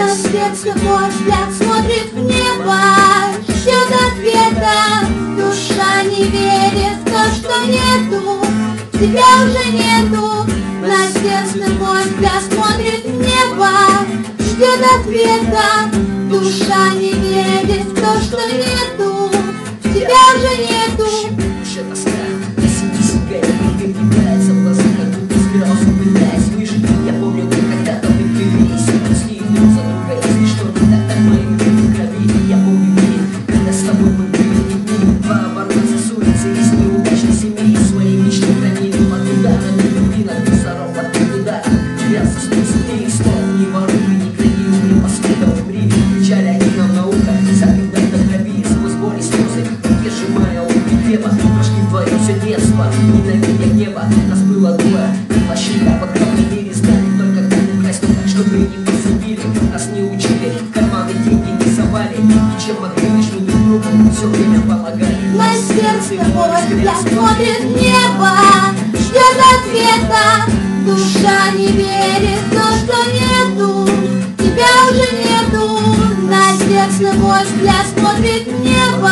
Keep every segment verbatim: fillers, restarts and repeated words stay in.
На сердце твой взгляд смотрит в небо, ждет ответа. Душа не верит в то, что нету, тебя уже нету. На сердце твой взгляд смотрит в небо, ждет ответа. Душа не верит в то, что нету, тебя уже нету. Душа тоска, на сиди себя, не перебирается в глазах, как будто собирался, пытаясь выжить. Я помню, мы когда-то мы появились, и росли друг за друга. Если что не так, так мои руки в крови. Я помню день, когда с тобой мы были не дни. Два оборванца с улицы из неудачной семьи, свои мечты хранили под ударами любви на мусоров от туда. Я со список и стол, не воруй, не кради, умри, паскуда, умри. Кричали они нам на ухо, сами когда граби, сквозь боль и слезы, руки сжимая луки хлеба. Прошли вдвоем все детство, ненавидя небо. Нас было двое, и плащика под каплями знали только как украсть, но так, чтобы не посадили. Нас не учили, в карманы деньги не совали, и чем могли лишь мы друг другу все время помогали. На сердце твой взгляд смотрит в небо, ждет ответа. Душа не верит в то, что нету, тебя уже нету. На сердце твой взгляд смотрит в небо,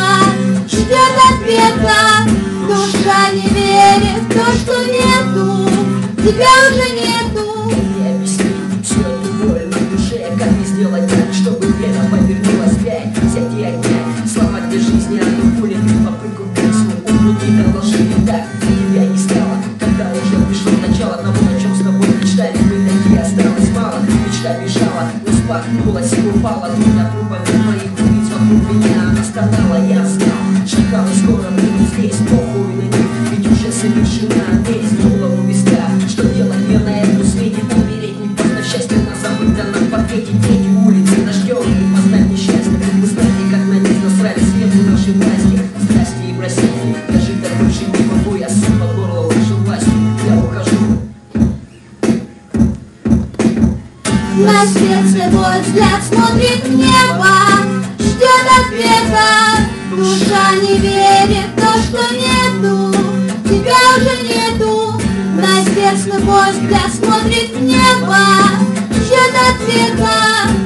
ждет ответа. Душа не верит в то, что нету, тебя уже нету. Не объясни всю эту боль на душе, как мне сделать так, чтобы время повернулось впять. Всякие огня, слова для жизни, а не пули. Попытку песню умники доложили так, тебя не стало, когда уже пришло начало того, о чем с тобой мечтали. Мы такие, осталось мало, мечта бежала, но споткнулась и упала. Двумя трупами твоих убийц вокруг меня она стонала. Я знал, шагал и скоро буду здесь, похуй на них, ведь уже совершена месть. Голову виска, что делать мне на этом свете? Умереть не поздно, счастье на забытом портрете. Дети улицы, дождем и познать несчастье. Вы знаете, как на них насрали свету наши власти. Страсти и бросите, даже так больше не могу. Я сам под горло вашей власти, я ухожу. На сердце твой взгляд смотрит в небо, ждет ответа. Душа не верит в то, что нету, тебя уже нету. На сердце твой взгляд смотрит в небо, ждет ответа.